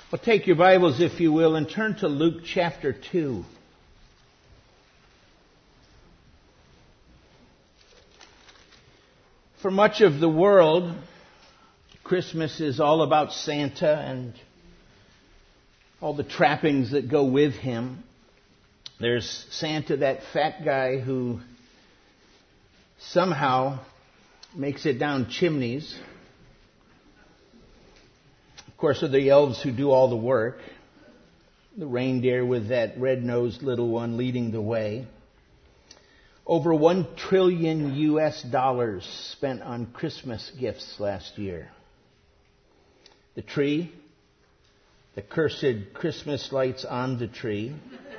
Well, take your Bibles, if you will, and turn to Luke chapter 2. For much of the world, Christmas is all about Santa and all the trappings that go with him. There's Santa, that fat guy who somehow makes it down chimneys. Of course, are the elves who do all the work. The reindeer with that red-nosed little one leading the way. Over $1 trillion spent on Christmas gifts last year. The tree, the cursed Christmas lights on the tree,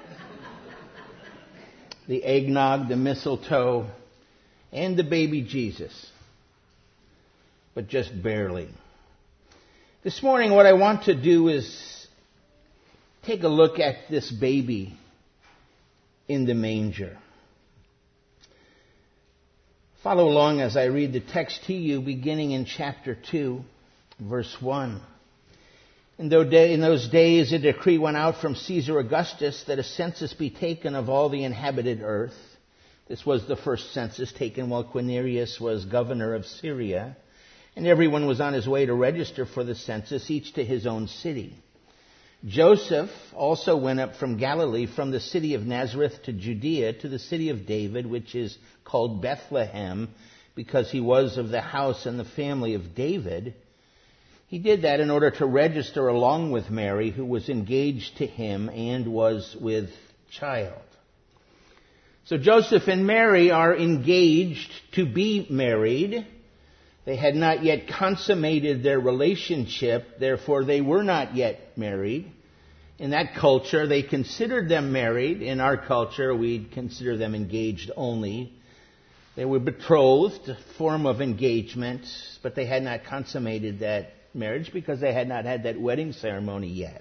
the eggnog, the mistletoe, and the baby Jesus. But just barely. This morning, what I want to do is take a look at this baby in the manger. Follow along as I read the text to you, beginning in chapter 2, verse 1. In those days, a decree went out from Caesar Augustus that a census be taken of all the inhabited earth. This was the first census taken while Quirinius was governor of Syria. And everyone was on his way to register for the census, each to his own city. Joseph also went up from Galilee, from the city of Nazareth to Judea, to the city of David, which is called Bethlehem, because he was of the house and the family of David. He did that in order to register along with Mary, who was engaged to him and was with child. So Joseph and Mary are engaged to be married. They had not yet consummated their relationship, therefore they were not yet married. In that culture, they considered them married. In our culture, we'd consider them engaged only. They were betrothed, a form of engagement, but they had not consummated that marriage because they had not had that wedding ceremony yet.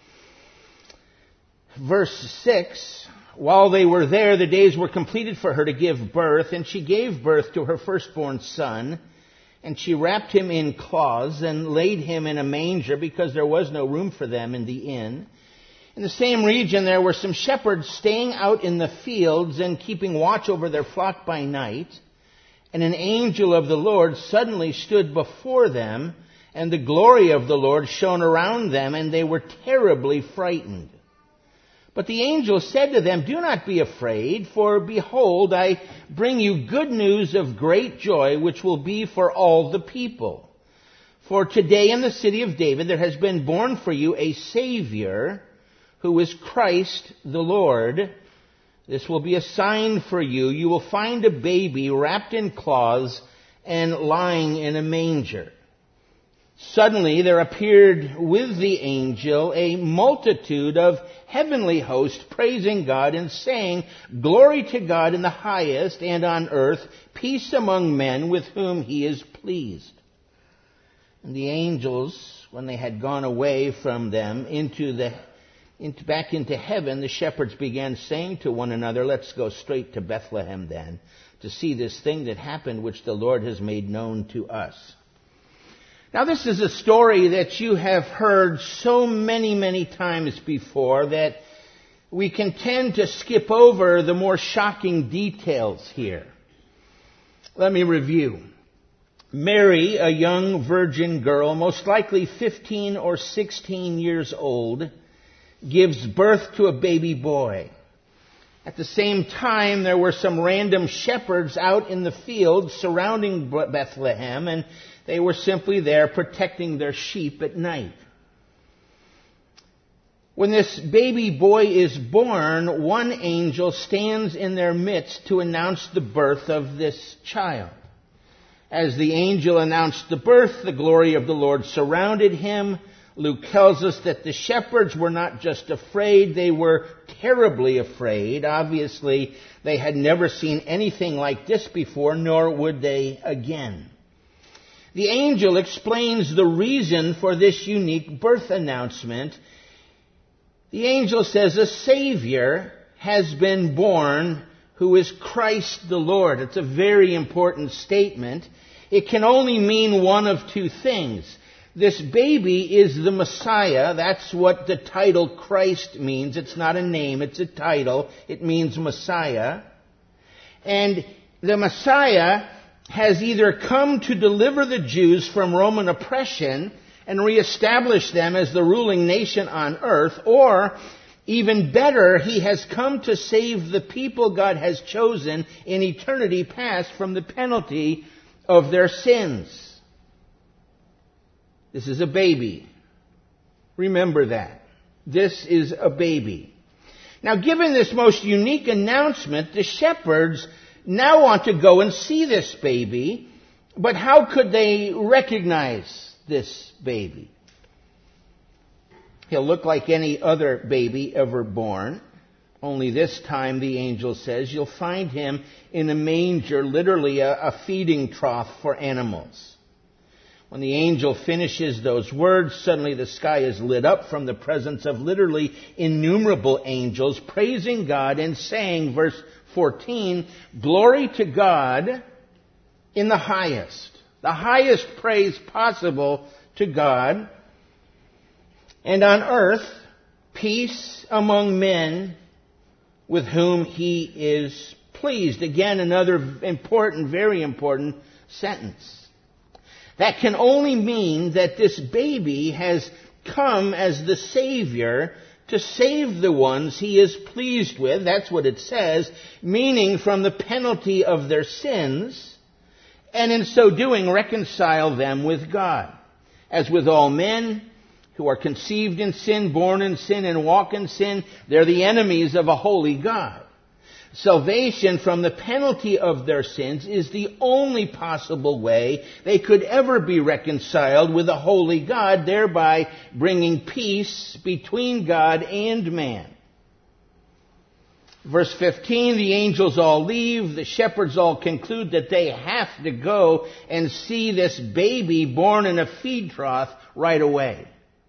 Verse 6, while they were there, the days were completed for her to give birth, and she gave birth to her firstborn son. And she wrapped him in cloths and laid him in a manger because there was no room for them in the inn. In the same region there were some shepherds staying out in the fields and keeping watch over their flock by night. And an angel of the Lord suddenly stood before them, and the glory of the Lord shone around them, and they were terribly frightened. But the angel said to them, "Do not be afraid, for behold, I bring you good news of great joy, which will be for all the people. For today in the city of David there has been born for you a Savior, who is Christ the Lord. This will be a sign for you. You will find a baby wrapped in cloths and lying in a manger." Suddenly there appeared with the angel a multitude of heavenly hosts praising God and saying, "Glory to God in the highest, and on earth peace among men with whom he is pleased." And the angels, when they had gone away from them back into heaven, the shepherds began saying to one another, "Let's go straight to Bethlehem then, to see this thing that happened, which the Lord has made known to us." Now, this is a story that you have heard so many times before that we can tend to skip over the more shocking details here. Let me review. Mary, a young virgin girl, most likely 15 or 16 years old, gives birth to a baby boy. At the same time, there were some random shepherds out in the fields surrounding Bethlehem, and they were simply there protecting their sheep at night. When this baby boy is born, one angel stands in their midst to announce the birth of this child. As the angel announced the birth, the glory of the Lord surrounded him. Luke tells us that the shepherds were not just afraid, they were terribly afraid. Obviously, they had never seen anything like this before, nor would they again. The angel explains the reason for this unique birth announcement. The angel says a Savior has been born who is Christ the Lord. It's a very important statement. It can only mean one of two things. This baby is the Messiah. That's what the title Christ means. It's not a name, it's a title. It means Messiah. And the Messiah has either come to deliver the Jews from Roman oppression and reestablish them as the ruling nation on earth, or even better, he has come to save the people God has chosen in eternity past from the penalty of their sins. This is a baby. Remember that. This is a baby. Now, given this most unique announcement, the shepherds now want to go and see this baby, but how could they recognize this baby? He'll look like any other baby ever born, only this time, the angel says, you'll find him in a manger, literally a feeding trough for animals. When the angel finishes those words, suddenly the sky is lit up from the presence of literally innumerable angels, praising God and saying, verse 14, glory to God in the highest praise possible to God, and on earth, peace among men with whom he is pleased. Again, another important, very important sentence. That can only mean that this baby has come as the Savior to save the ones he is pleased with. That's what it says, meaning from the penalty of their sins, and in so doing reconcile them with God. As with all men who are conceived in sin, born in sin, and walk in sin, they're the enemies of a holy God. Salvation from the penalty of their sins is the only possible way they could ever be reconciled with a holy God, thereby bringing peace between God and man. Verse 15, the angels all leave. The shepherds all conclude that they have to go and see this baby born in a feed trough right away.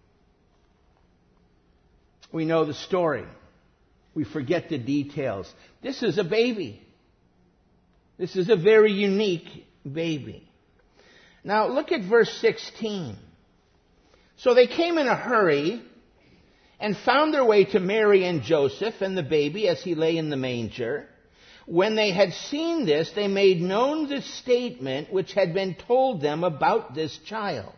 We know the story. We forget the details. This is a baby. This is a very unique baby. Now look at verse 16. So they came in a hurry and found their way to Mary and Joseph and the baby as he lay in the manger. When they had seen this, they made known the statement which had been told them about this child.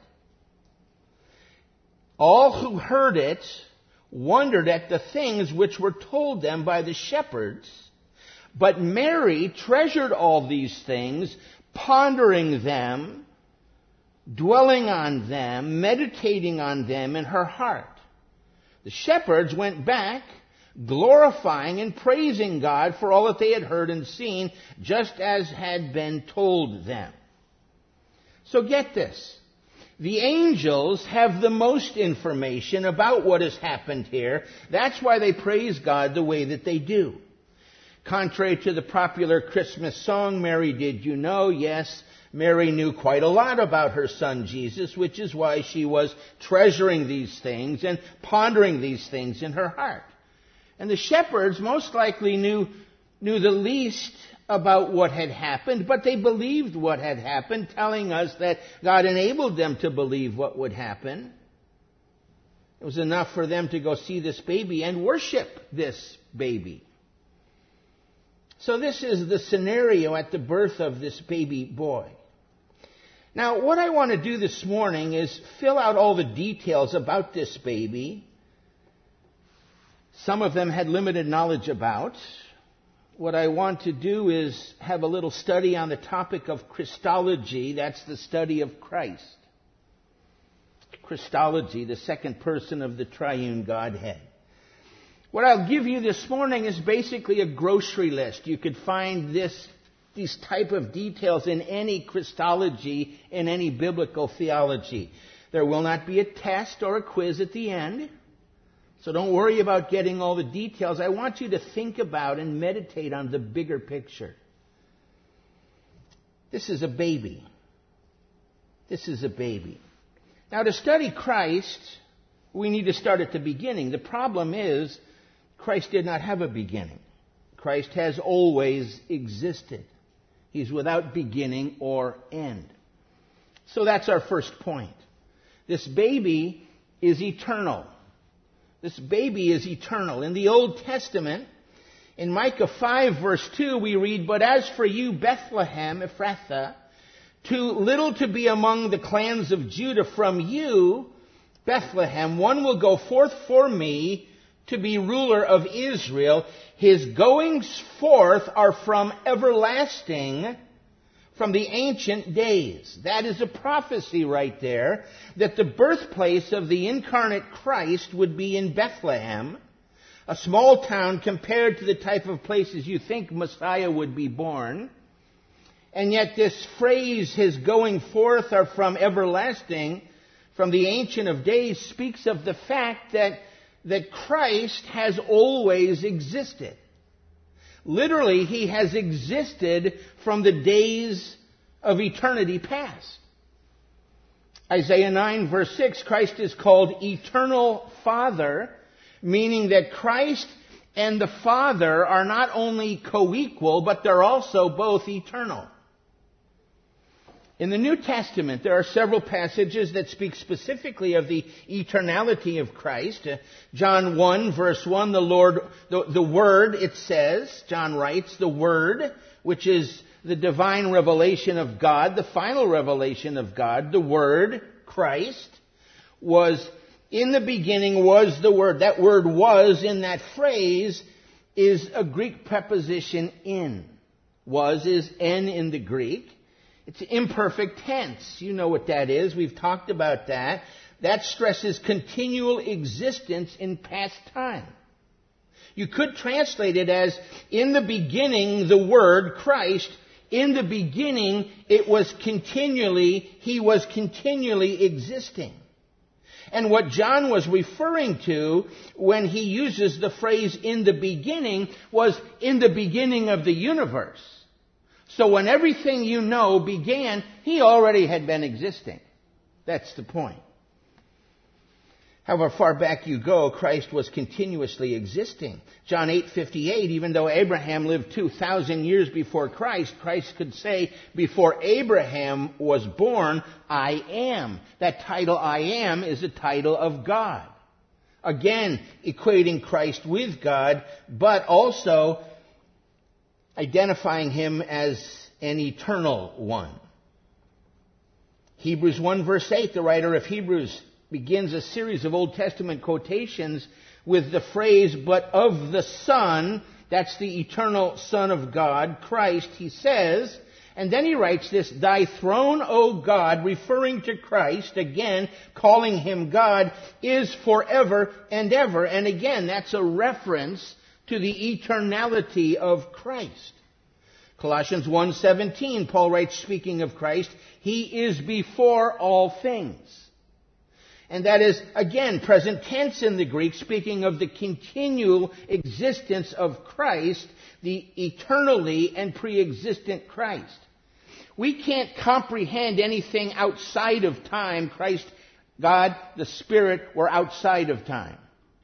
All who heard it wondered at the things which were told them by the shepherds. But Mary treasured all these things, pondering them, dwelling on them, meditating on them in her heart. The shepherds went back, glorifying and praising God for all that they had heard and seen, just as had been told them. So get this. The angels have the most information about what has happened here. That's why they praise God the way that they do. Contrary to the popular Christmas song, Mary Did You Know? Yes, Mary knew quite a lot about her son Jesus, which is why she was treasuring these things and pondering these things in her heart. And the shepherds most likely knew the least about what had happened, but they believed what had happened, telling us that God enabled them to believe what would happen. It was enough for them to go see this baby and worship this baby. So this is the scenario at the birth of this baby boy. Now, what I want to do this morning is fill out all the details about this baby. Some of them had limited knowledge about. What I want to do is have a little study on the topic of Christology. That's the study of Christ. Christology, the second person of the triune Godhead. What I'll give you this morning is basically a grocery list. You could find these type of details in any Christology, in any biblical theology. There will not be a test or a quiz at the end. So don't worry about getting all the details. I want you to think about and meditate on the bigger picture. This is a baby. This is a baby. Now, to study Christ, we need to start at the beginning. The problem is, Christ did not have a beginning. Christ has always existed. He's without beginning or end. So that's our first point. This baby is eternal. This baby is eternal. In the Old Testament, in Micah 5 verse 2, we read, "But as for you, Bethlehem, Ephrathah, too little to be among the clans of Judah, from you, Bethlehem, one will go forth for me to be ruler of Israel. His goings forth are from everlasting, from the ancient days." That is a prophecy right there, that the birthplace of the incarnate Christ would be in Bethlehem, a small town compared to the type of places you think Messiah would be born. And yet this phrase, "his going forth are from everlasting, from the ancient of days," speaks of the fact that Christ has always existed. Literally, he has existed from the days of eternity past. Isaiah 9 verse 6, Christ is called Eternal Father, meaning that Christ and the Father are not only co-equal, but they're also both eternal. In the New Testament, there are several passages that speak specifically of the eternality of Christ. John 1, verse 1, the Word, it says, John writes, the Word, which is the divine revelation of God, the final revelation of God, the Word, Christ, was in the beginning was the Word. That word "was" in that phrase is a Greek preposition "in." Was is "en" in the Greek. It's imperfect tense. You know what that is. We've talked about that. That stresses continual existence in past time. You could translate it as, in the beginning, the Word, Christ, in the beginning, he was continually existing. And what John was referring to when he uses the phrase "in the beginning" was in the beginning of the universe. So when everything you know began, he already had been existing. That's the point. However far back you go, Christ was continuously existing. John 8:58, even though Abraham lived 2,000 years before Christ, Christ could say, "Before Abraham was born, I am." That title, "I am," is a title of God. Again, equating Christ with God, but also identifying him as an eternal one. Hebrews 1 verse 8, the writer of Hebrews begins a series of Old Testament quotations with the phrase, "but of the Son," that's the eternal Son of God, Christ, he says, and then he writes this, "Thy throne, O God," referring to Christ, again, calling him God, "is forever and ever." And again, that's a reference to the eternality of Christ. Colossians 1:17, Paul writes, speaking of Christ, "He is before all things." And that is, again, present tense in the Greek, speaking of the continual existence of Christ, the eternally and pre-existent Christ. We can't comprehend anything outside of time. Christ, God, the Spirit, were outside of time.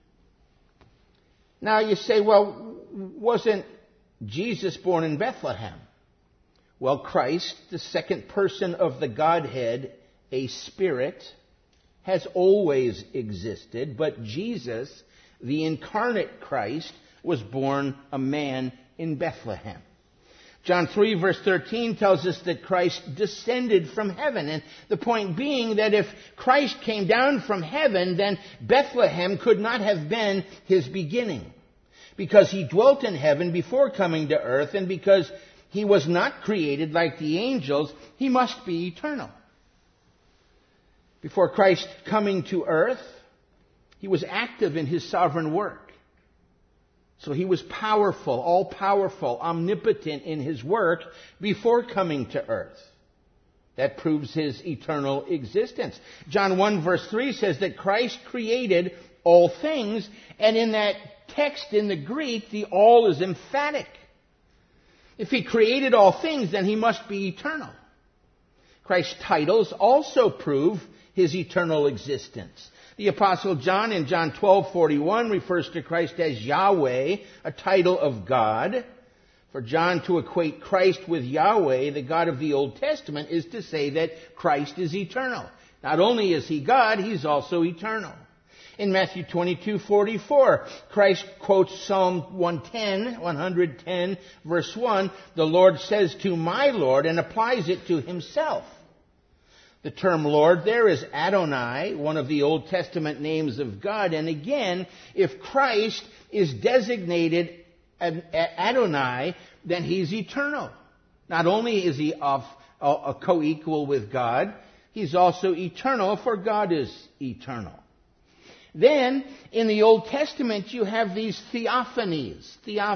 Now you say, well, wasn't Jesus born in Bethlehem? Well, Christ, the second person of the Godhead, a Spirit, has always existed, but Jesus, the incarnate Christ, was born a man in Bethlehem. John 3 verse 13 tells us that Christ descended from heaven. And the point being that if Christ came down from heaven, then Bethlehem could not have been his beginning. Because he dwelt in heaven before coming to earth, and because he was not created like the angels, he must be eternal. Before Christ coming to earth, he was active in his sovereign work. So he was powerful, all-powerful, omnipotent in his work before coming to earth. That proves his eternal existence. John 1 verse 3 says that Christ created all things, and in that text in the Greek, the all is emphatic. If he created all things, then he must be eternal. Christ's titles also prove his eternal existence. The Apostle John in John 12:41 refers to Christ as Yahweh, a title of God. For John to equate Christ with Yahweh, the God of the Old Testament, is to say that Christ is eternal. Not only is he God, he's also eternal. In Matthew 22:44, Christ quotes Psalm 110, verse 1, the Lord says to my Lord, and applies it to himself. The term Lord there is Adonai, one of the Old Testament names of God. And again, if Christ is designated Adonai, then he's eternal. Not only is he a co-equal with God, he's also eternal, for God is eternal. Then, in the Old Testament, you have these theophanies.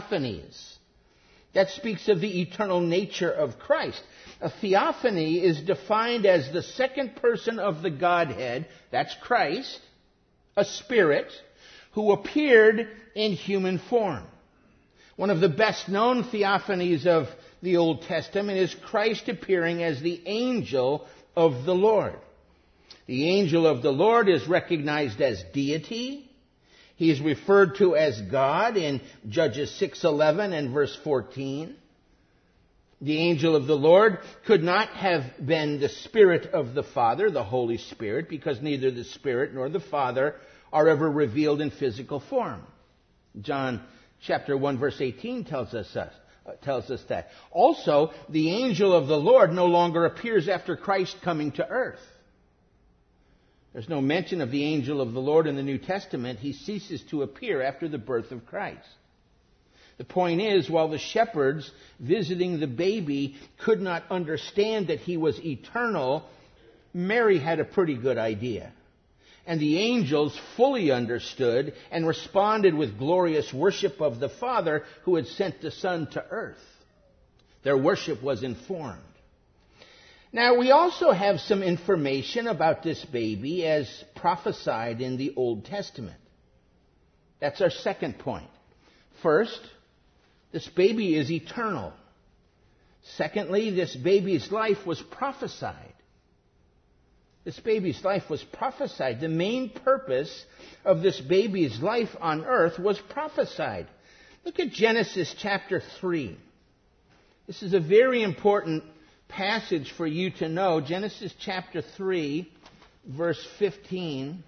That speaks of the eternal nature of Christ. A theophany is defined as the second person of the Godhead, that's Christ, a spirit, who appeared in human form. One of the best known theophanies of the Old Testament is Christ appearing as the angel of the Lord. The angel of the Lord is recognized as deity. He is referred to as God in Judges 6:11 and verse 14. The angel of the Lord could not have been the Spirit of the Father, the Holy Spirit, because neither the Spirit nor the Father are ever revealed in physical form. John chapter 1 verse 18 tells us that. Also, the angel of the Lord no longer appears after Christ coming to earth. There's no mention of the angel of the Lord in the New Testament. He ceases to appear after the birth of Christ. The point is, while the shepherds visiting the baby could not understand that he was eternal, Mary had a pretty good idea. And the angels fully understood and responded with glorious worship of the Father who had sent the Son to earth. Their worship was informed. Now, we also have some information about this baby as prophesied in the Old Testament. That's our second point. First, this baby is eternal. Secondly, this baby's life was prophesied. This baby's life was prophesied. The main purpose of this baby's life on earth was prophesied. Look at Genesis chapter 3. This is a very important passage for you to know. Genesis chapter 3, verse 15.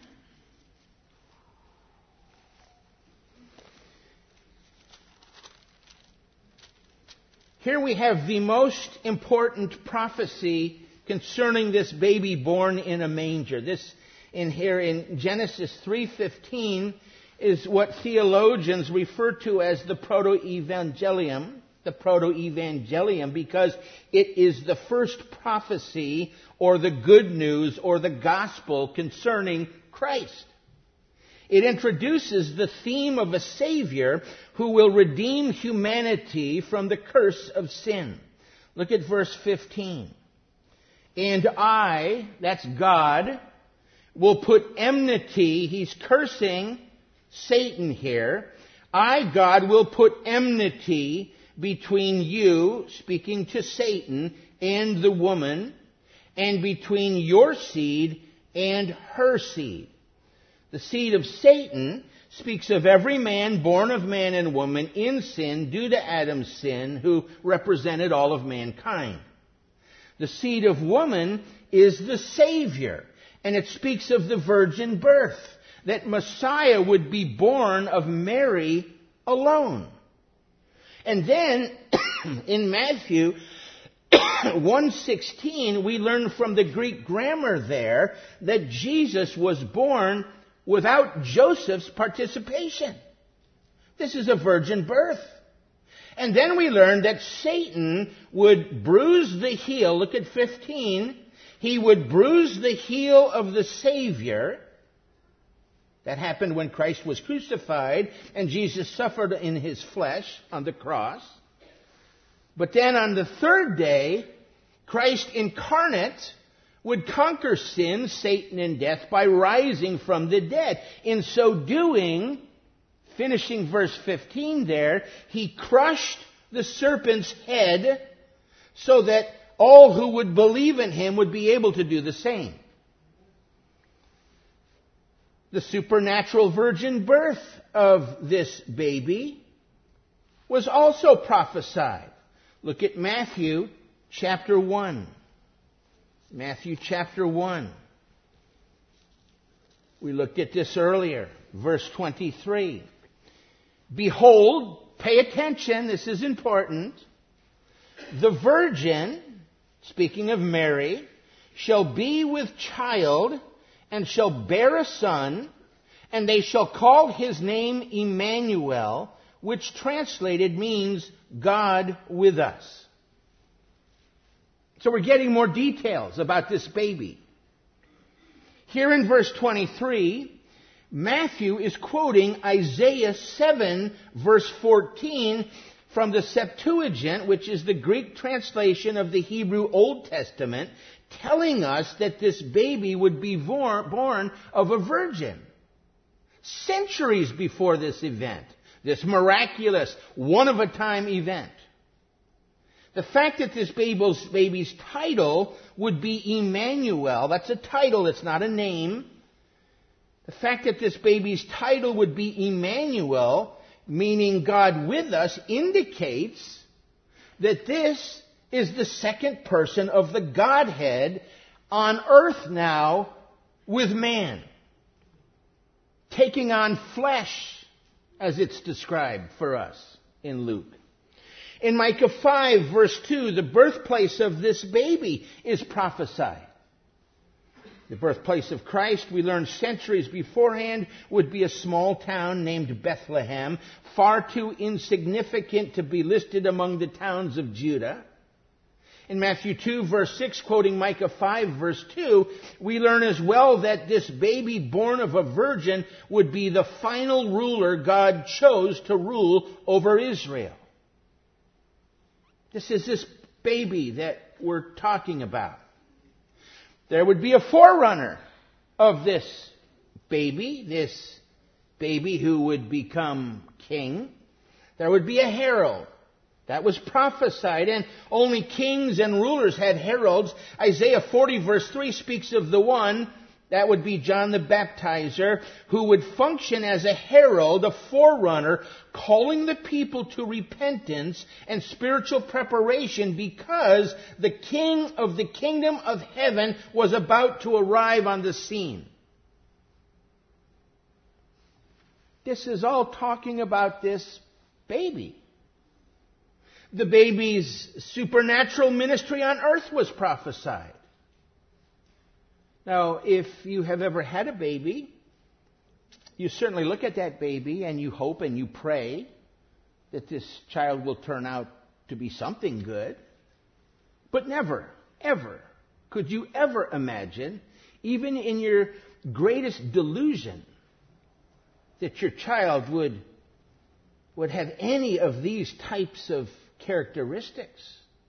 Here we have the most important prophecy concerning this baby born in a manger. This in Genesis 3:15 is what theologians refer to as the proto-evangelium. The proto-evangelium, because it is the first prophecy or the good news or the gospel concerning Christ. It introduces the theme of a Savior who will redeem humanity from the curse of sin. Look at verse 15. And I, that's God, will put enmity, he's cursing Satan here. I, God, will put enmity between you, speaking to Satan, and the woman, and between your seed and her seed. The seed of Satan speaks of every man born of man and woman in sin due to Adam's sin, who represented all of mankind. The seed of woman is the Savior, and it speaks of the virgin birth, that Messiah would be born of Mary alone. And then, in Matthew 1:16, we learn from the Greek grammar there that Jesus was born without Joseph's participation. This is a virgin birth. And then we learn that Satan would bruise the heel. Look at 15. He would bruise the heel of the Savior. That happened when Christ was crucified and Jesus suffered in his flesh on the cross. But then on the third day, Christ incarnate would conquer sin, Satan, and death by rising from the dead. In so doing, finishing verse 15 there, he crushed the serpent's head so that all who would believe in him would be able to do the same. The supernatural virgin birth of this baby was also prophesied. Look at Matthew chapter 1. Matthew chapter 1. We looked at this earlier. Verse 23. Behold, pay attention, this is important. The virgin, speaking of Mary, shall be with child and shall bear a son, and they shall call his name Emmanuel, which translated means God with us. So we're getting more details about this baby. Here in verse 23, Matthew is quoting Isaiah 7, verse 14, from the Septuagint, which is the Greek translation of the Hebrew Old Testament, telling us that this baby would be born of a virgin. Centuries before this event, this miraculous, one-of-a-time event. The fact that this baby's title would be Emmanuel, that's a title, it's not a name. The fact that this baby's title would be Emmanuel, meaning God with us, indicates that this is the second person of the Godhead on earth now with man, taking on flesh, as it's described for us in Luke. In Micah 5, verse 2, the birthplace of this baby is prophesied. The birthplace of Christ, we learned centuries beforehand, would be a small town named Bethlehem, far too insignificant to be listed among the towns of Judah. In Matthew 2, verse 6, quoting Micah 5, verse 2, we learn as well that this baby born of a virgin would be the final ruler God chose to rule over Israel. This is this baby that we're talking about. There would be a forerunner of this baby who would become king. There would be a herald. That was prophesied, and only kings and rulers had heralds. Isaiah 40 verse 3 speaks of the one, that would be John the Baptizer, who would function as a herald, a forerunner, calling the people to repentance and spiritual preparation because the king of the kingdom of heaven was about to arrive on the scene. This is all talking about this baby. The baby's supernatural ministry on earth was prophesied. Now, if you have ever had a baby, you certainly look at that baby and you hope and you pray that this child will turn out to be something good. But never, ever could you ever imagine, even in your greatest delusion, that your child would have any of these types of characteristics.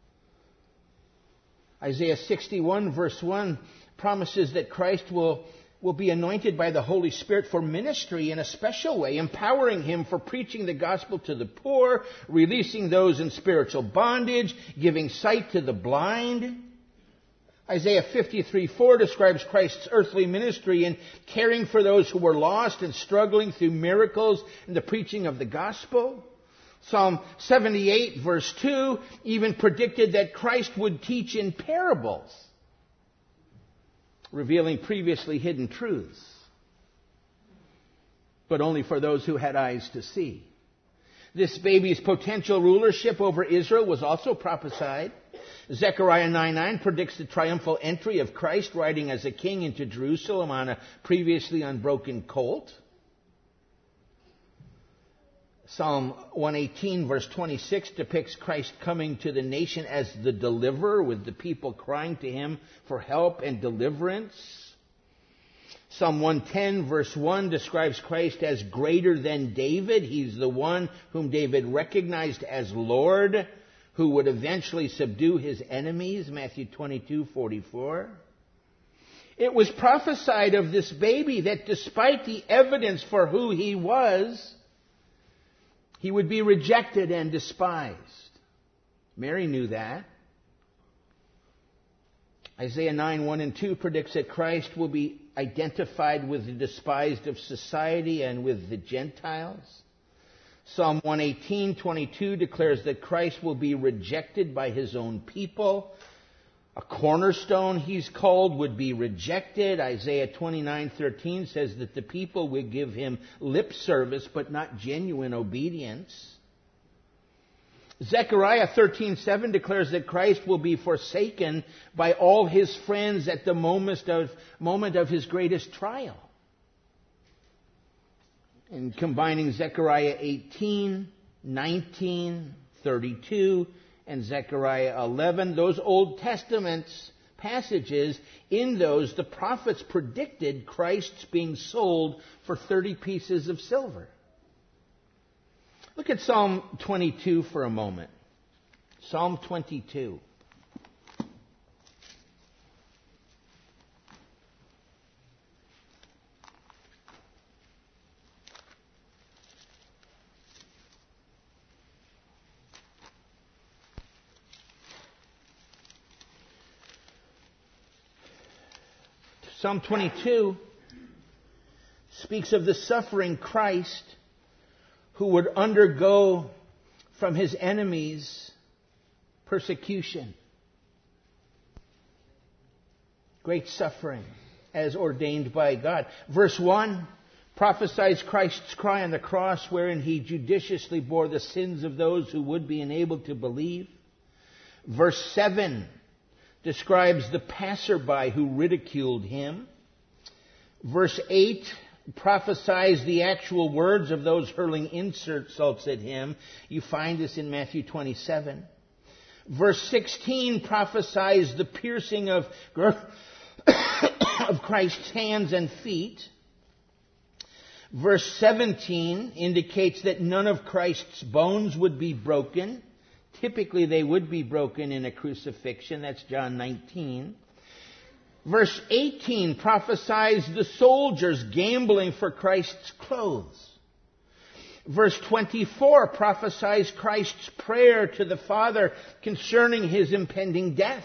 Isaiah 61 verse 1 promises that Christ will be anointed by the Holy Spirit for ministry in a special way, empowering him for preaching the gospel to the poor, releasing those in spiritual bondage, giving sight to the blind. Isaiah 53:4 describes Christ's earthly ministry in caring for those who were lost and struggling through miracles and the preaching of the gospel. Psalm 78 verse 2 even predicted that Christ would teach in parables, revealing previously hidden truths, but only for those who had eyes to see. This baby's potential rulership over Israel was also prophesied. Zechariah 9:9 predicts the triumphal entry of Christ riding as a king into Jerusalem on a previously unbroken colt. Psalm 118 verse 26 depicts Christ coming to the nation as the deliverer, with the people crying to him for help and deliverance. Psalm 110 verse 1 describes Christ as greater than David. He's the one whom David recognized as Lord, who would eventually subdue his enemies. Matthew 22:44. It was prophesied of this baby that despite the evidence for who he was, he would be rejected and despised. Mary knew that. Isaiah 9:1 and 2 predicts that Christ will be identified with the despised of society and with the Gentiles. Psalm 118:22 declares that Christ will be rejected by his own people. A cornerstone, he's called, would be rejected. Isaiah 29:13 says that the people would give him lip service, but not genuine obedience. Zechariah 13:7 declares that Christ will be forsaken by all his friends at the moment of his greatest trial. And combining Zechariah 18, 19, 32, and Zechariah 11, those Old Testament passages, in those the prophets predicted Christ's being sold for 30 pieces of silver. Look at Psalm 22 for a moment. Psalm 22. Psalm 22 speaks of the suffering Christ who would undergo from his enemies persecution. Great suffering as ordained by God. Verse 1 prophesies Christ's cry on the cross, wherein he judiciously bore the sins of those who would be enabled to believe. Verse 7 describes the passerby who ridiculed him. Verse 8 prophesies the actual words of those hurling insults at him. You find this in Matthew 27. Verse 16 prophesies the piercing of Christ's hands and feet. Verse 17 indicates that none of Christ's bones would be broken. Typically, they would be broken in a crucifixion. That's John 19. Verse 18 prophesies the soldiers gambling for Christ's clothes. Verse 24 prophesies Christ's prayer to the Father concerning his impending death.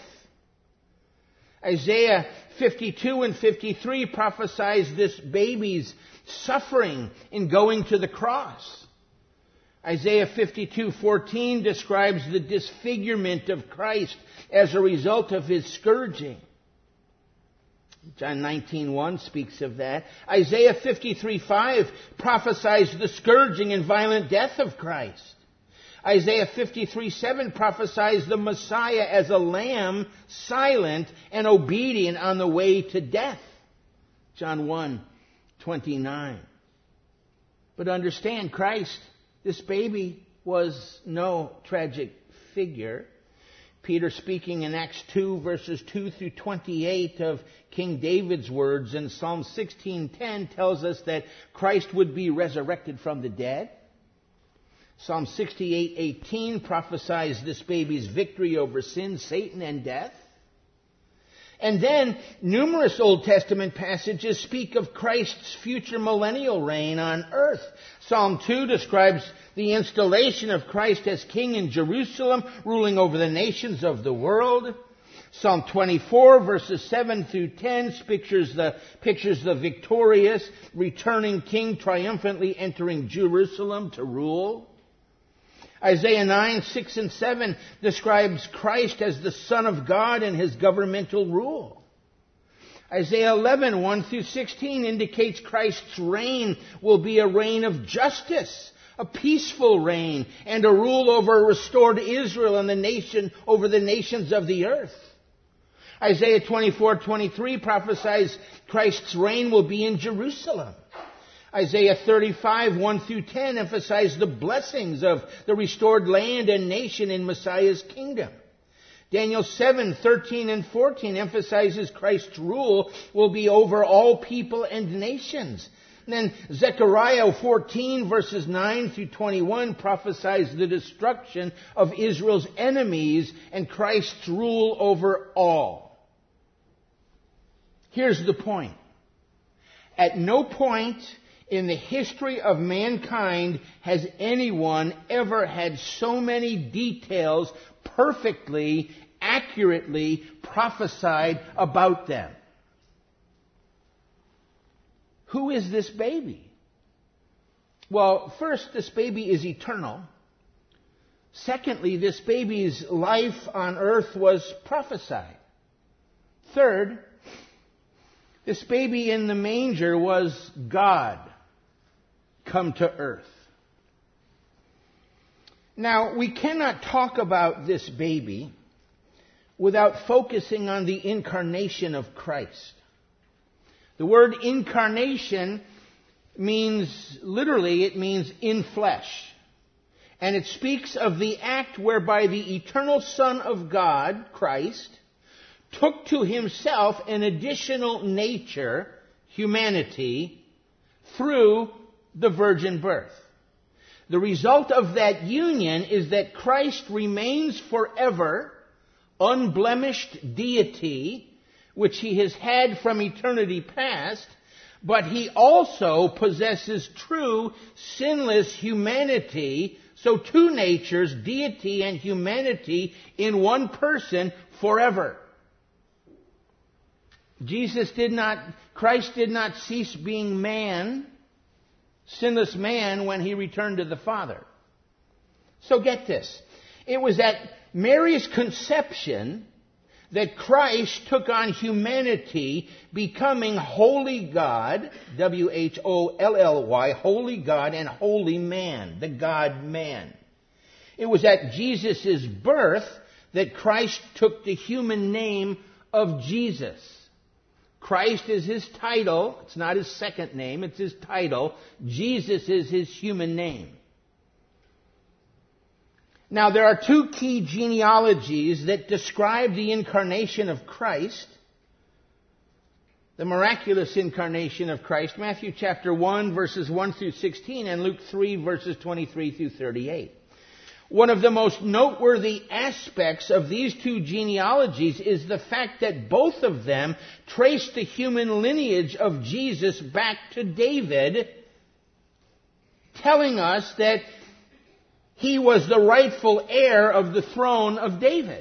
Isaiah 52 and 53 prophesies this baby's suffering in going to the cross. Isaiah 52:14 describes the disfigurement of Christ as a result of his scourging. John 19:1 speaks of that. Isaiah 53:5 prophesies the scourging and violent death of Christ. Isaiah 53:7 prophesies the Messiah as a lamb, silent and obedient on the way to death. John 1:29. But understand, Christ, this baby, was no tragic figure. Peter, speaking in Acts 2, verses 2 through 28 of King David's words in Psalm 16:10, tells us that Christ would be resurrected from the dead. Psalm 68:18 prophesies this baby's victory over sin, Satan, and death. And then numerous Old Testament passages speak of Christ's future millennial reign on earth. Psalm 2 describes the installation of Christ as king in Jerusalem, ruling over the nations of the world. Psalm 24, verses 7 through 10, pictures the victorious, returning king triumphantly entering Jerusalem to rule. Isaiah 9, 6 and 7 describes Christ as the Son of God and his governmental rule. Isaiah 11, 1 through 16 indicates Christ's reign will be a reign of justice, a peaceful reign, and a rule over a restored Israel and over the nations of the earth. Isaiah 24:23 prophesies Christ's reign will be in Jerusalem. Isaiah 35, 1 through 10 emphasize the blessings of the restored land and nation in Messiah's kingdom. Daniel 7, 13 and 14 emphasizes Christ's rule will be over all people and nations. And then Zechariah 14, verses 9 through 21 prophesies the destruction of Israel's enemies and Christ's rule over all. Here's the point. At no point in the history of mankind has anyone ever had so many details perfectly, accurately prophesied about them. Who is this baby? Well, first, this baby is eternal. Secondly, this baby's life on earth was prophesied. Third, this baby in the manger was God come to earth. Now, we cannot talk about this baby without focusing on the incarnation of Christ. The word incarnation literally, it means in flesh. And it speaks of the act whereby the eternal Son of God, Christ, took to himself an additional nature, humanity, through the virgin birth. The result of that union is that Christ remains forever unblemished deity, which he has had from eternity past, but he also possesses true sinless humanity. So two natures, deity and humanity, in one person forever. Christ did not cease being man, sinless man, when he returned to the Father. So get this. It was at Mary's conception that Christ took on humanity, becoming holy God, W-H-O-L-L-Y, holy God and holy man, the God-man. It was at Jesus' birth that Christ took the human name of Jesus. Christ is his title. It's not his second name, it's his title. Jesus is his human name. Now, there are two key genealogies that describe the incarnation of Christ, the miraculous incarnation of Christ, Matthew chapter 1, verses 1 through 16, and Luke 3, verses 23 through 38. One of the most noteworthy aspects of these two genealogies is the fact that both of them trace the human lineage of Jesus back to David, telling us that he was the rightful heir of the throne of David.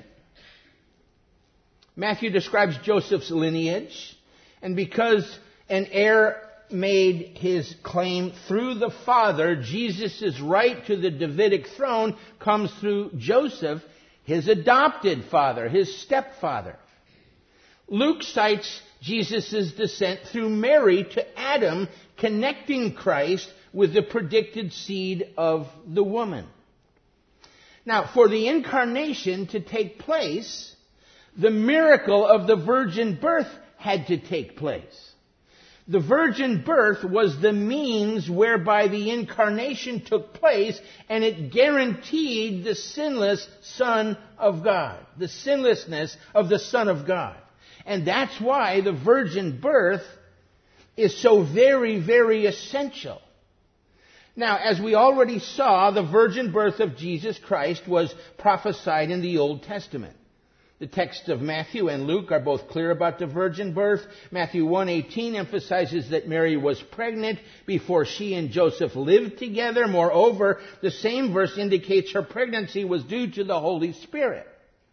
Matthew describes Joseph's lineage, and because an heir made his claim through the father, Jesus' right to the Davidic throne comes through Joseph, his adopted father, his stepfather. Luke cites Jesus' descent through Mary to Adam, connecting Christ with the predicted seed of the woman. Now, for the incarnation to take place, the miracle of the virgin birth had to take place. The virgin birth was the means whereby the incarnation took place, and it guaranteed the sinless Son of God, the sinlessness of the Son of God. And that's why the virgin birth is so very, very essential. Now, as we already saw, the virgin birth of Jesus Christ was prophesied in the Old Testament. The texts of Matthew and Luke are both clear about the virgin birth. Matthew 1:18 emphasizes that Mary was pregnant before she and Joseph lived together. Moreover, the same verse indicates her pregnancy was due to the Holy Spirit.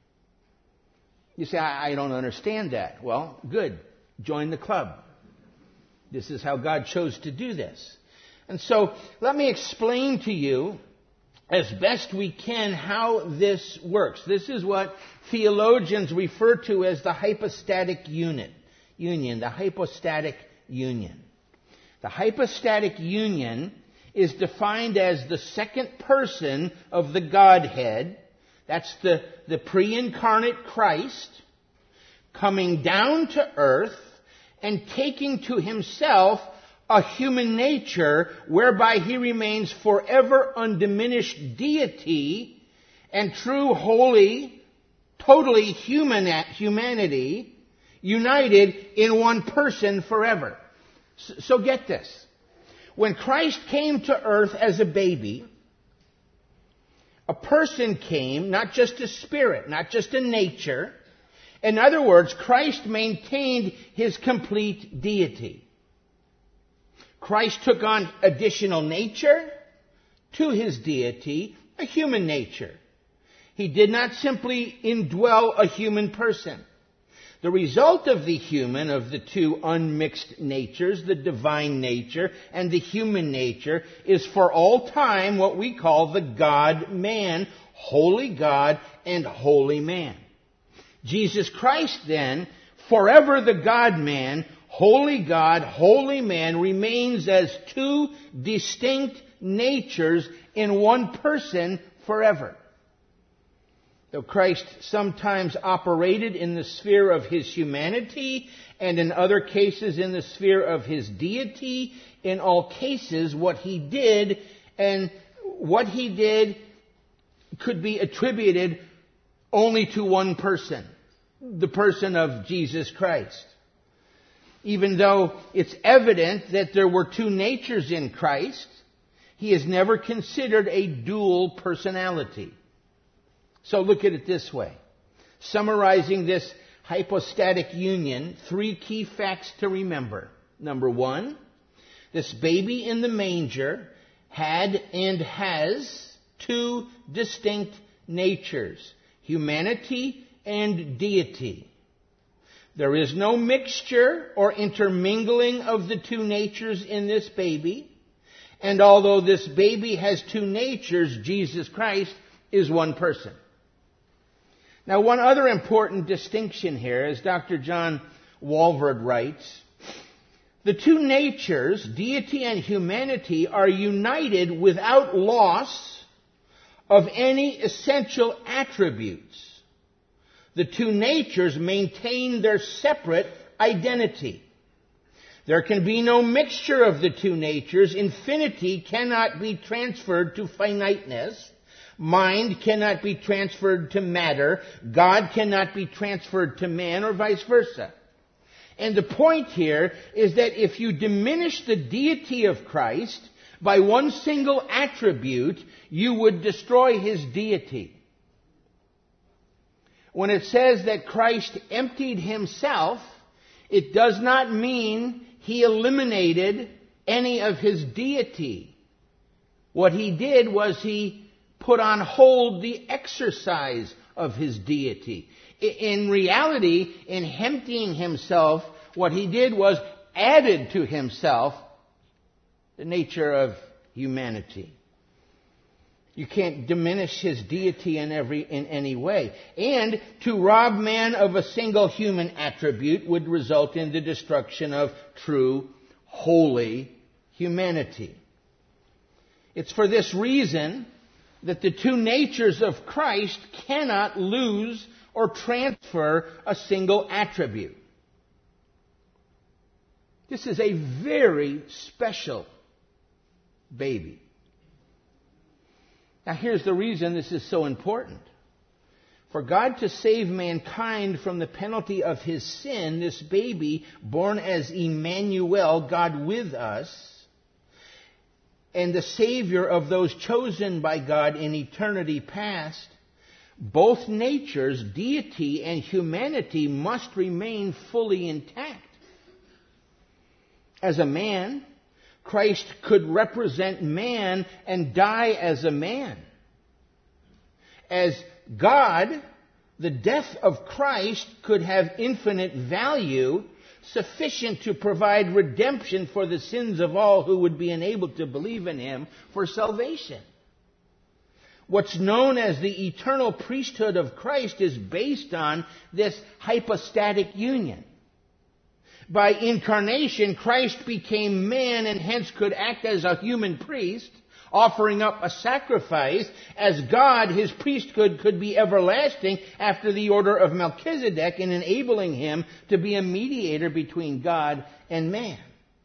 You say, I don't understand that. Well, good. Join the club. This is how God chose to do this. And so, let me explain to you as best we can how this works. This is what theologians refer to as the hypostatic union, the hypostatic union. The hypostatic union is defined as the second person of the Godhead. That's the pre-incarnate Christ coming down to earth and taking to himself a human nature whereby he remains forever undiminished deity and true, holy, totally humanity united in one person forever. So get this. When Christ came to earth as a baby, a person came, not just a spirit, not just a nature. In other words, Christ maintained his complete deity. Christ took on additional nature to his deity, a human nature. He did not simply indwell a human person. The result of the human, of the two unmixed natures, the divine nature and the human nature, is for all time what we call the God-man, holy God and holy man. Jesus Christ then Forever the God-man, holy God, holy man, remains as two distinct natures in one person forever. Though Christ sometimes operated in the sphere of his humanity and in other cases in the sphere of his deity, in all cases what he did could be attributed only to one person, the person of Jesus Christ. Even though it's evident that there were two natures in Christ, he is never considered a dual personality. So look at it this way. Summarizing this hypostatic union, three key facts to remember. Number one, this baby in the manger had and has two distinct natures, humanity and deity. There is no mixture or intermingling of the two natures in this baby. And although this baby has two natures, Jesus Christ is one person. Now, one other important distinction here, as Dr. John Walvoord writes, the two natures, deity and humanity, are united without loss of any essential attributes. The two natures maintain their separate identity. There can be no mixture of the two natures. Infinity cannot be transferred to finiteness. Mind cannot be transferred to matter. God cannot be transferred to man, or vice versa. And the point here is that if you diminish the deity of Christ by one single attribute, you would destroy his deity. When it says that Christ emptied himself, it does not mean he eliminated any of his deity. What he did was he put on hold the exercise of his deity. In reality, in emptying himself, what he did was added to himself the nature of humanity. You can't diminish his deity in any way. And to rob man of a single human attribute would result in the destruction of true, holy humanity. It's for this reason that the two natures of Christ cannot lose or transfer a single attribute. This is a very special baby. Now here's the reason this is so important. For God to save mankind from the penalty of his sin, this baby, born as Emmanuel, God with us, and the Savior of those chosen by God in eternity past, both natures, deity and humanity, must remain fully intact. As a man, Christ could represent man and die as a man. As God, the death of Christ could have infinite value, sufficient to provide redemption for the sins of all who would be enabled to believe in him for salvation. What's known as the eternal priesthood of Christ is based on this hypostatic union. By incarnation, Christ became man and hence could act as a human priest, offering up a sacrifice. As God, his priesthood could be everlasting after the order of Melchizedek, in enabling him to be a mediator between God and man.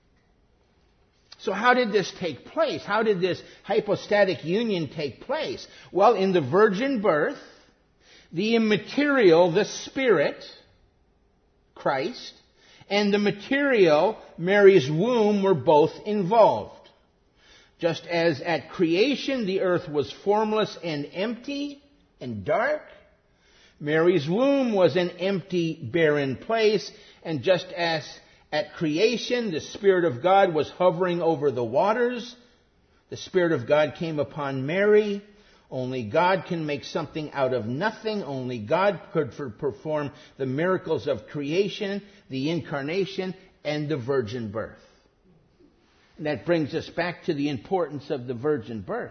So how did this take place? How did this hypostatic union take place? Well, in the virgin birth, the immaterial, the Spirit, Christ, and the material, Mary's womb, were both involved. Just as at creation the earth was formless and empty and dark, Mary's womb was an empty, barren place, and just as at creation the Spirit of God was hovering over the waters, the Spirit of God came upon Mary. Only God can make something out of nothing. Only God could perform the miracles of creation, the incarnation, and the virgin birth. And that brings us back to the importance of the virgin birth.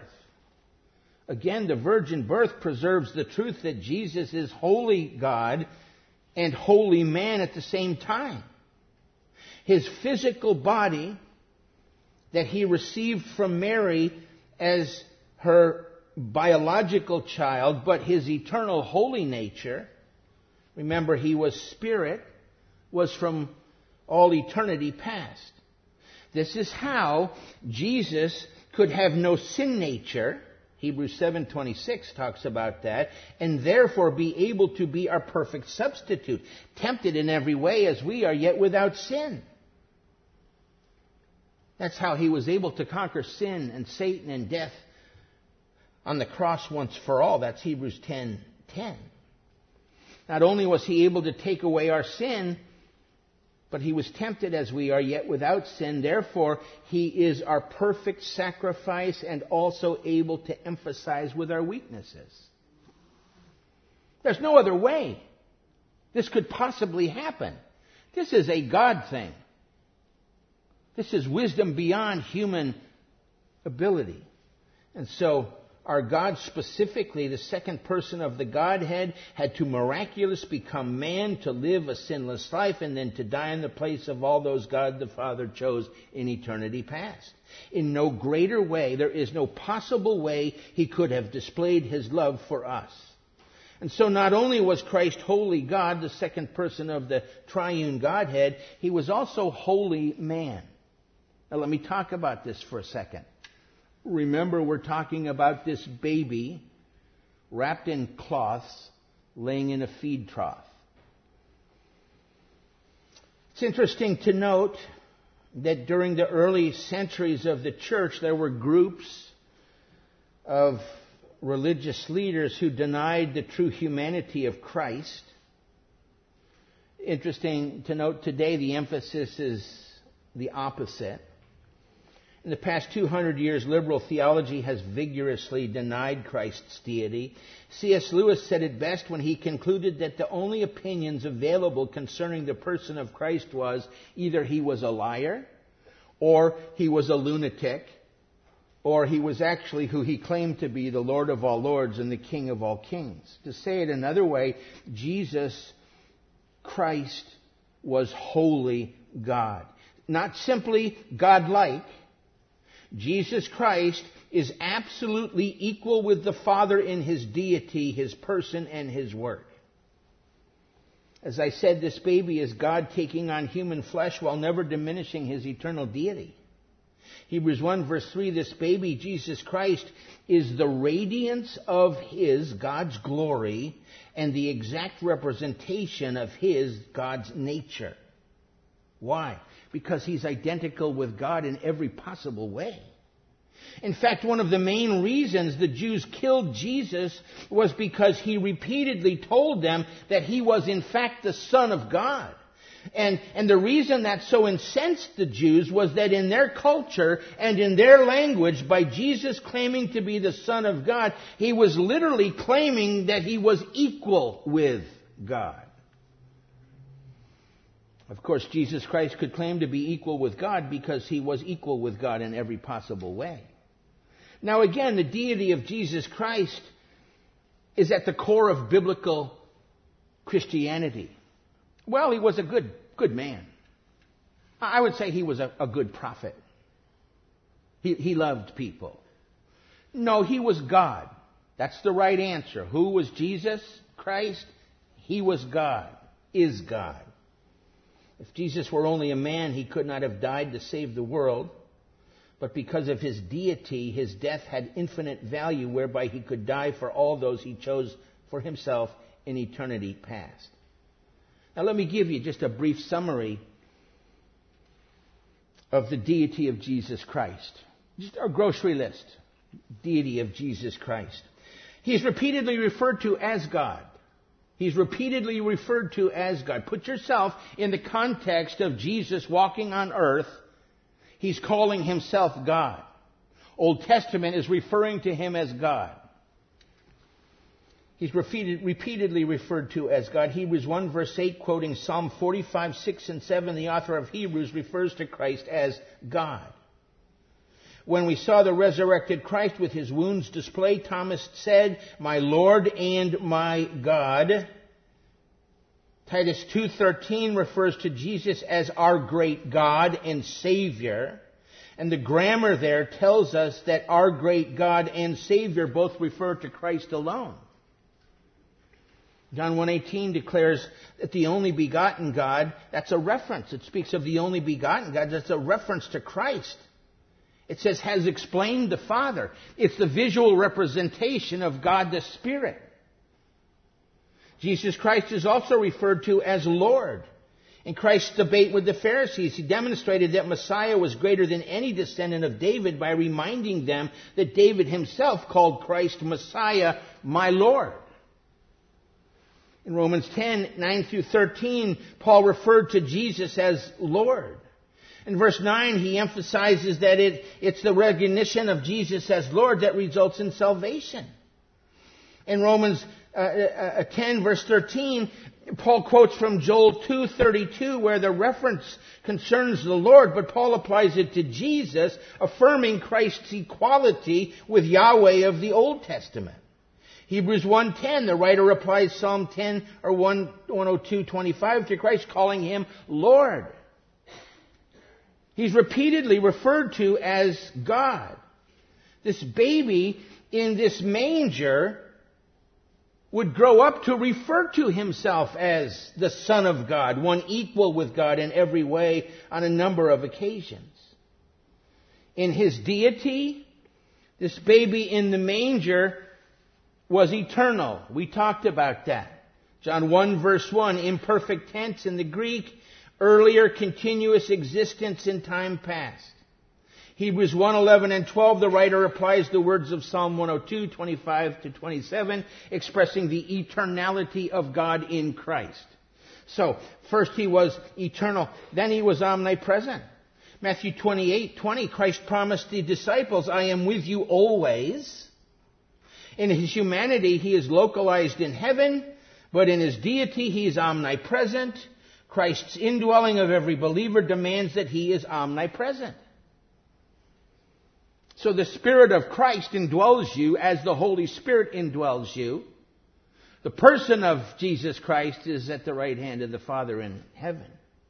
Again, the virgin birth preserves the truth that Jesus is holy God and holy man at the same time. His physical body that he received from Mary as her biological child, but his eternal holy nature, remember he was spirit, was from all eternity past. This is how Jesus could have no sin nature. Hebrews 7:26 talks about that, and therefore be able to be our perfect substitute, tempted in every way as we are, yet without sin. That's how he was able to conquer sin and Satan and death on the cross once for all. That's Hebrews 10:10. Not only was he able to take away our sin, but he was tempted as we are, yet without sin. Therefore, he is our perfect sacrifice and also able to emphasize with our weaknesses. There's no other way this could possibly happen. This is a God thing. This is wisdom beyond human ability. And so, our God, specifically the second person of the Godhead, had to miraculously become man to live a sinless life and then to die in the place of all those God the Father chose in eternity past. In no greater way, there is no possible way he could have displayed his love for us. And so not only was Christ holy God, the second person of the triune Godhead, he was also holy man. Now let me talk about this for a second. Remember, we're talking about this baby wrapped in cloths laying in a feed trough. It's interesting to note that during the early centuries of the church, there were groups of religious leaders who denied the true humanity of Christ. Interesting to note today, the emphasis is the opposite. In the past 200 years, liberal theology has vigorously denied Christ's deity. C.S. Lewis said it best when he concluded that the only opinions available concerning the person of Christ was either he was a liar, or he was a lunatic, or he was actually who he claimed to be, the Lord of all lords and the King of all kings. To say it another way, Jesus Christ was holy God. Not simply God-like. Jesus Christ is absolutely equal with the Father in his deity, his person, and his work. As I said, this baby is God taking on human flesh while never diminishing his eternal deity. Hebrews 1 verse 3, this baby, Jesus Christ, is the radiance of his, God's glory, and the exact representation of his, God's nature. Why? Because he's identical with God in every possible way. In fact, one of the main reasons the Jews killed Jesus was because he repeatedly told them that he was in fact the Son of God. And the reason that so incensed the Jews was that in their culture and in their language, by Jesus claiming to be the Son of God, he was literally claiming that he was equal with God. Of course, Jesus Christ could claim to be equal with God because he was equal with God in every possible way. Now again, the deity of Jesus Christ is at the core of biblical Christianity. Well, he was a good man. I would say he was a good prophet. He loved people. No, he was God. That's the right answer. Who was Jesus Christ? He was God, is God. If Jesus were only a man, he could not have died to save the world. But because of his deity, his death had infinite value, whereby he could die for all those he chose for himself in eternity past. Now let me give you just a brief summary of the deity of Jesus Christ. Just a grocery list. Deity of Jesus Christ. He is repeatedly referred to as God. He's repeatedly referred to as God. Put yourself in the context of Jesus walking on earth. He's calling himself God. Old Testament is referring to him as God. He's repeatedly referred to as God. Hebrews 1 verse 8, quoting Psalm 45, 6 and 7, the author of Hebrews refers to Christ as God. When we saw the resurrected Christ with his wounds displayed, Thomas said, "My Lord and my God." Titus 2:13 refers to Jesus as our great God and Savior. And the grammar there tells us that our great God and Savior both refer to Christ alone. John 1:18 declares that the only begotten God, that's a reference. It speaks of the only begotten God. That's a reference to Christ. It says, has explained the Father. It's the visual representation of God the Spirit. Jesus Christ is also referred to as Lord. In Christ's debate with the Pharisees, he demonstrated that Messiah was greater than any descendant of David by reminding them that David himself called Christ Messiah, my Lord. In Romans 10:9-13, Paul referred to Jesus as Lord. In verse 9, he emphasizes that it's the recognition of Jesus as Lord that results in salvation. In Romans 10, verse 13, Paul quotes from Joel 2:32, where the reference concerns the Lord, but Paul applies it to Jesus, affirming Christ's equality with Yahweh of the Old Testament. Hebrews 1:10, the writer applies Psalm 10 or 102:25 to Christ, calling him Lord. He's repeatedly referred to as God. This baby in this manger would grow up to refer to himself as the Son of God, one equal with God in every way on a number of occasions. In his deity, this baby in the manger was eternal. We talked about that. John 1 verse 1, imperfect tense in the Greek, earlier continuous existence in time past. Hebrews 1:11 and 12, the writer applies the words of Psalm 102:25-27, expressing the eternality of God in Christ. So, first he was eternal, then he was omnipresent. Matthew 28:20, Christ promised the disciples, I am with you always. In his humanity, he is localized in heaven, but in his deity, he is omnipresent. Christ's indwelling of every believer demands that he is omnipresent. So the Spirit of Christ indwells you as the Holy Spirit indwells you. The person of Jesus Christ is at the right hand of the Father in heaven.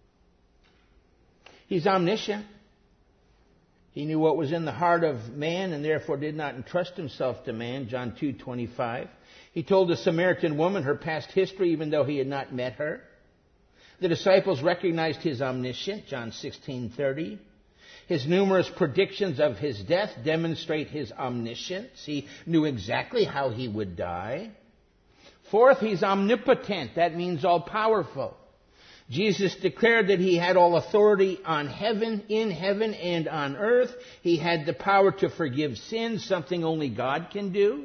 He's omniscient. He knew what was in the heart of man and therefore did not entrust himself to man, John 2:25. He told the Samaritan woman her past history even though he had not met her. The disciples recognized his omniscience, John 16:30. His numerous predictions of his death demonstrate his omniscience. He knew exactly how he would die. Fourth, he's omnipotent. That means all-powerful. Jesus declared that he had all authority on heaven, in heaven, and on earth. He had the power to forgive sins, something only God can do.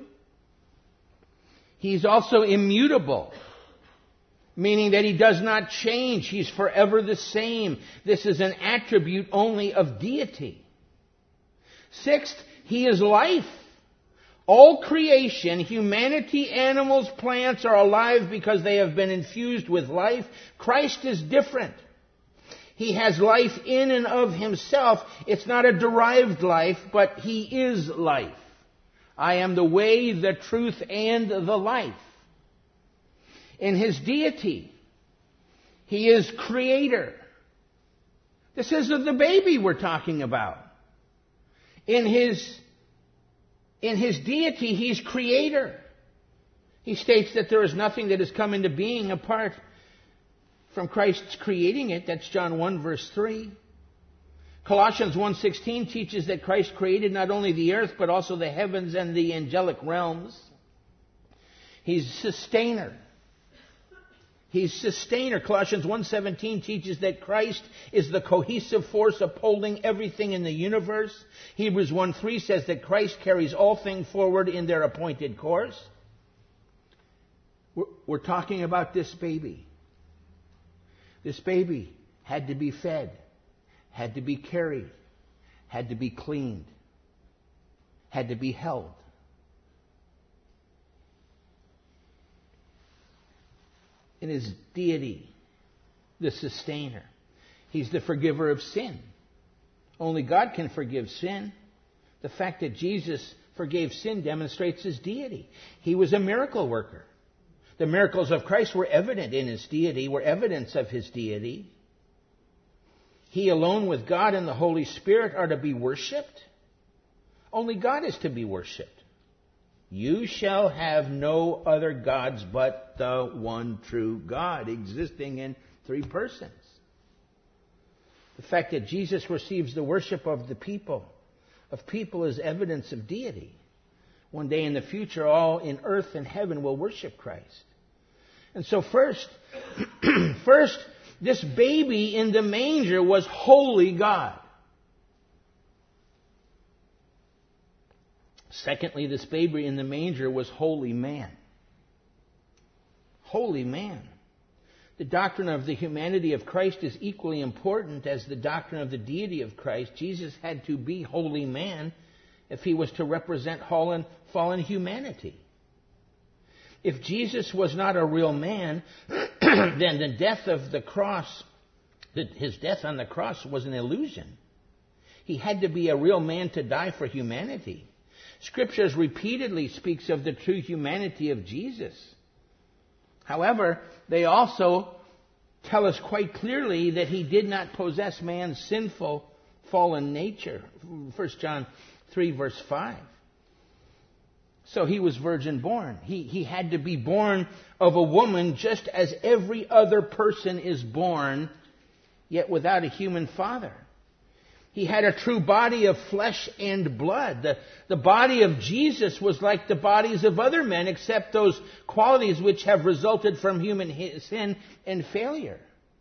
He's also immutable, meaning that he does not change. He's forever the same. This is an attribute only of deity. Sixth, he is life. All creation, humanity, animals, plants are alive because they have been infused with life. Christ is different. He has life in and of himself. It's not a derived life, but he is life. I am the way, the truth, and the life. In his deity, he is creator. This is the baby we're talking about. In his deity, he's creator. He states that there is nothing that has come into being apart from Christ's creating it. That's John 1 verse 3. Colossians 1:16 teaches that Christ created not only the earth, but also the heavens and the angelic realms. He's sustainer. He's sustainer. Colossians 1:17 teaches that Christ is the cohesive force upholding everything in the universe. Hebrews 1:3 says that Christ carries all things forward in their appointed course. We're talking about this baby. This baby had to be fed, had to be carried, had to be cleaned, had to be held. In his deity, the sustainer. He's the forgiver of sin. Only God can forgive sin. The fact that Jesus forgave sin demonstrates his deity. He was a miracle worker. The miracles of Christ were evident in his deity, were evidence of his deity. He alone with God and the Holy Spirit are to be worshipped. Only God is to be worshipped. You shall have no other gods but the one true God, existing in three persons. The fact that Jesus receives the worship of the people, is evidence of deity. One day in the future, all in earth and heaven will worship Christ. And so first, this baby in the manger was holy God. Secondly, this baby in the manger was holy man. Holy man. The doctrine of the humanity of Christ is equally important as the doctrine of the deity of Christ. Jesus had to be holy man if he was to represent fallen humanity. If Jesus was not a real man, then the death of the cross, his death on the cross was an illusion. He had to be a real man to die for humanity. Scriptures repeatedly speaks of the true humanity of Jesus. However, they also tell us quite clearly that he did not possess man's sinful, fallen nature. 1 John 3, verse 5. So he was virgin born. He had to be born of a woman just as every other person is born, yet without a human father. He had a true body of flesh and blood. The body of Jesus was like the bodies of other men, except those qualities which have resulted from human sin and failure.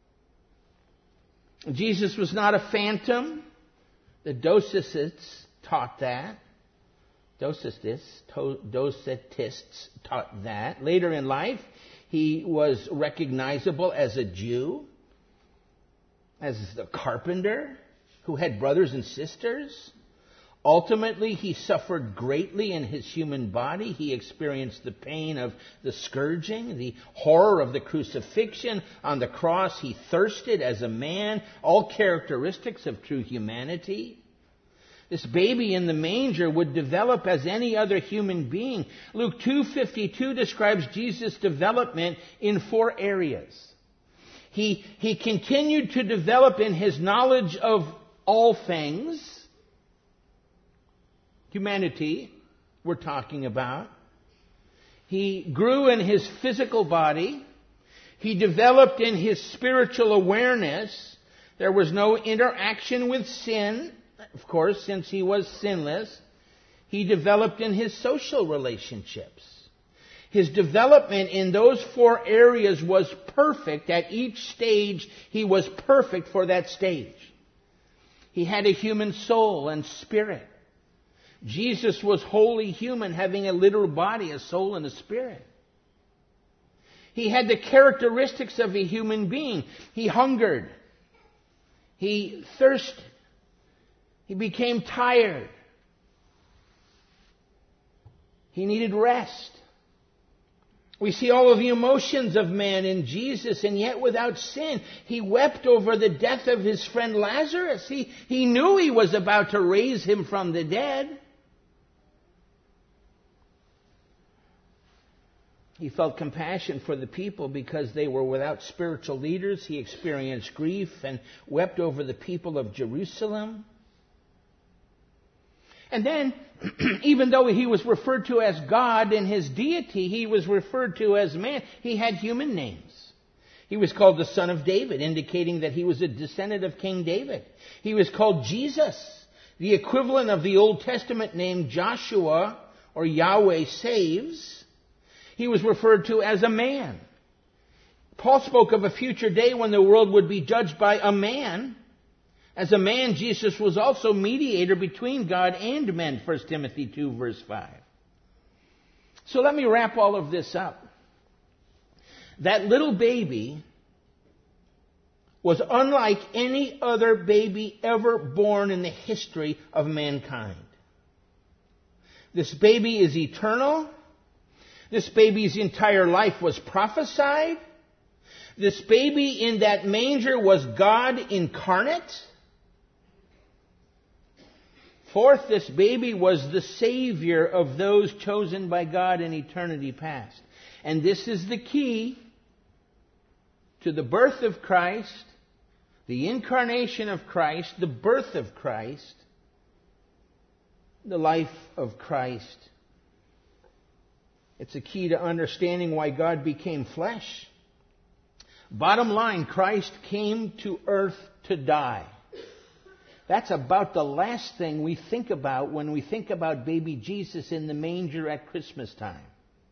Jesus was not a phantom. The Docetists taught that. Docetists taught that. Later in life, he was recognizable as a Jew, as the carpenter, who had brothers and sisters. Ultimately, he suffered greatly in his human body. He experienced the pain of the scourging, the horror of the crucifixion. On the cross, he thirsted as a man, all characteristics of true humanity. This baby in the manger would develop as any other human being. Luke 2:52 describes Jesus' development in 4 areas. He continued to develop in his knowledge of all things. Humanity, we're talking about. He grew in his physical body. He developed in his spiritual awareness. There was no interaction with sin, of course, since he was sinless. He developed in his social relationships. His development in those 4 areas was perfect. At each stage, he was perfect for that stage. He had a human soul and spirit. Jesus was wholly human, having a literal body, a soul, and a spirit. He had the characteristics of a human being. He hungered. He thirsted. He became tired. He needed rest. We see all of the emotions of man in Jesus, and yet without sin. He wept over the death of his friend Lazarus. He knew he was about to raise him from the dead. He felt compassion for the people because they were without spiritual leaders. He experienced grief and wept over the people of Jerusalem. And then, even though he was referred to as God in his deity, he was referred to as man. He had human names. He was called the Son of David, indicating that he was a descendant of King David. He was called Jesus, the equivalent of the Old Testament name Joshua, or Yahweh saves. He was referred to as a man. Paul spoke of a future day when the world would be judged by a man. As a man, Jesus was also mediator between God and men, 1 Timothy 2, verse 5. So let me wrap all of this up. That little baby was unlike any other baby ever born in the history of mankind. This baby is eternal. This baby's entire life was prophesied. This baby in that manger was God incarnate. Fourth, this baby was the Savior of those chosen by God in eternity past. And this is the key to the birth of Christ, the incarnation of Christ, the birth of Christ, the life of Christ. It's a key to understanding why God became flesh. Bottom line, Christ came to earth to die. That's about the last thing we think about when we think about baby Jesus in the manger at Christmas time.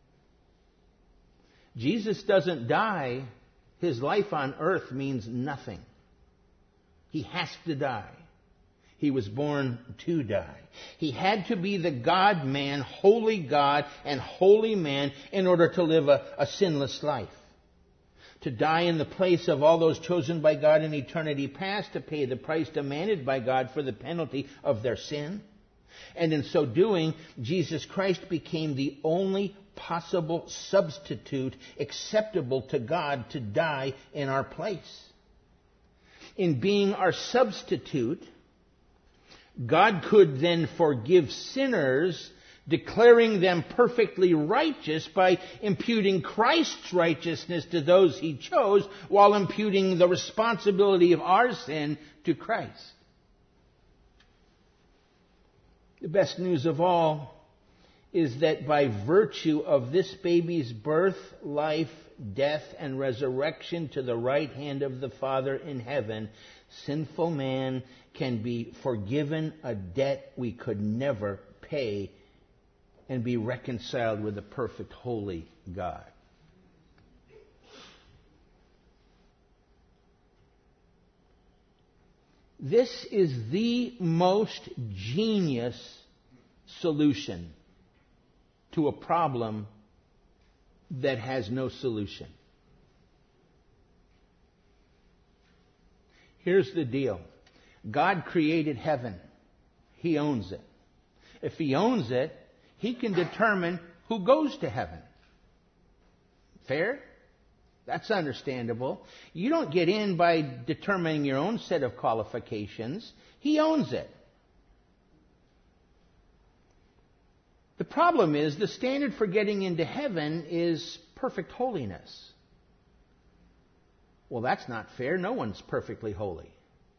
Jesus doesn't die. His life on earth means nothing. He has to die. He was born to die. He had to be the God-man, holy God and holy man in order to live a sinless life. To die in the place of all those chosen by God in eternity past, to pay the price demanded by God for the penalty of their sin. And in so doing, Jesus Christ became the only possible substitute acceptable to God to die in our place. In being our substitute, God could then forgive sinners, declaring them perfectly righteous by imputing Christ's righteousness to those He chose, while imputing the responsibility of our sin to Christ. The best news of all is that by virtue of this baby's birth, life, death, and resurrection to the right hand of the Father in heaven, sinful man can be forgiven a debt we could never pay and be reconciled with a perfect, holy God. This is the most genius solution to a problem that has no solution. Here's the deal. God created heaven. He owns it. If He owns it, He can determine who goes to heaven. Fair? That's understandable. You don't get in by determining your own set of qualifications. He owns it. The problem is the standard for getting into heaven is perfect holiness. Well, that's not fair. No one's perfectly holy.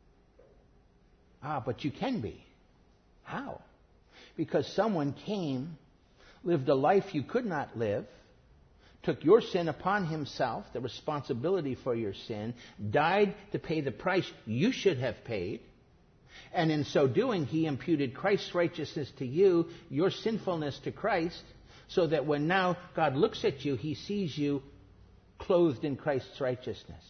But you can be. How? Because someone came, lived a life you could not live, took your sin upon Himself, the responsibility for your sin, died to pay the price you should have paid, and in so doing, He imputed Christ's righteousness to you, your sinfulness to Christ, so that when now God looks at you, He sees you clothed in Christ's righteousness.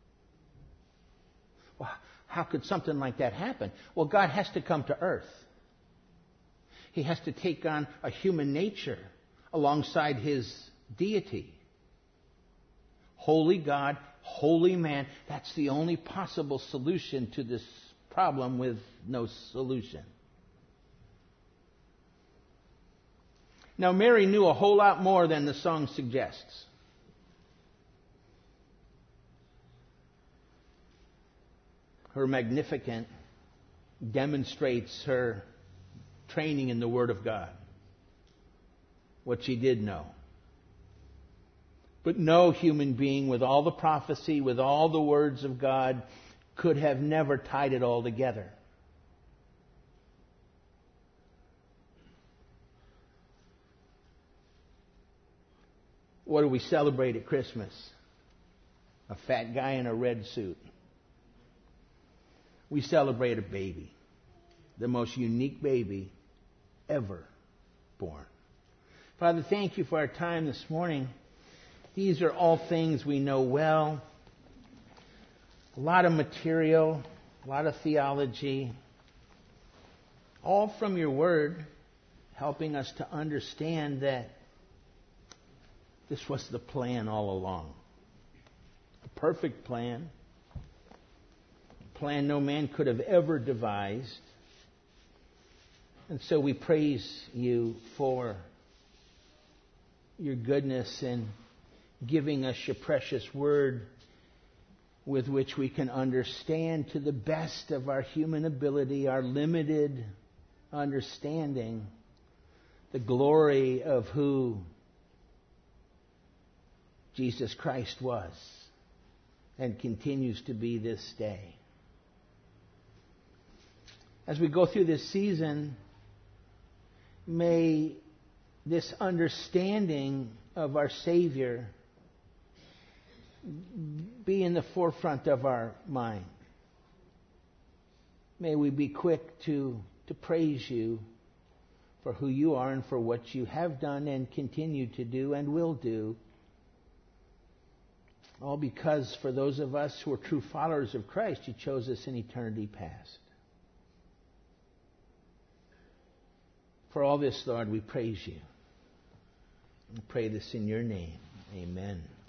Well, how could something like that happen? Well, God has to come to earth. He has to take on a human nature alongside His deity. Holy God, holy man. That's the only possible solution to this problem with no solution. Now, Mary knew a whole lot more than the song suggests. Her Magnificat demonstrates her training in the Word of God. What she did know. But no human being with all the prophecy, with all the words of God, could have never tied it all together. What do we celebrate at Christmas? A fat guy in a red suit. We celebrate a baby. The most unique baby ever born. Father, thank You for our time this morning. These are all things we know well. A lot of material, a lot of theology, all from Your Word, helping us to understand that this was the plan all along. A perfect plan. A plan no man could have ever devised. And so we praise You for Your goodness in giving us Your precious Word with which we can understand to the best of our human ability, our limited understanding, the glory of who Jesus Christ was and continues to be this day. As we go through this season, may this understanding of our Savior be in the forefront of our mind. May we be quick to praise you for who you are and for what you have done and continue to do and will do. All because for those of us who are true followers of Christ, you chose us in eternity past. For all this, Lord, we praise you. We pray this in your name. Amen.